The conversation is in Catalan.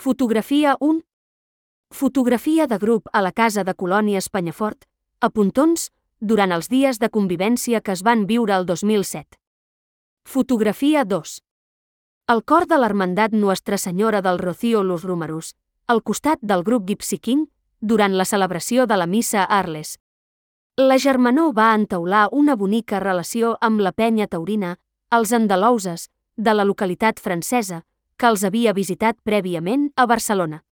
Fotografia 1. Fotografia de grup a la casa de Colònies Penyafort, a Pontons, durant els dies de convivència que es van viure el 2007. Fotografia 2. El cor de l'Hermandat Nuestra Senyora del Rocío Los Rómeros, al costat del grup Gypsy King, durant la celebració de la missa a Arles. La germanor va entaular una bonica relació amb la penya taurina, els andalouses, de la localitat francesa, que els havia visitat prèviament a Barcelona.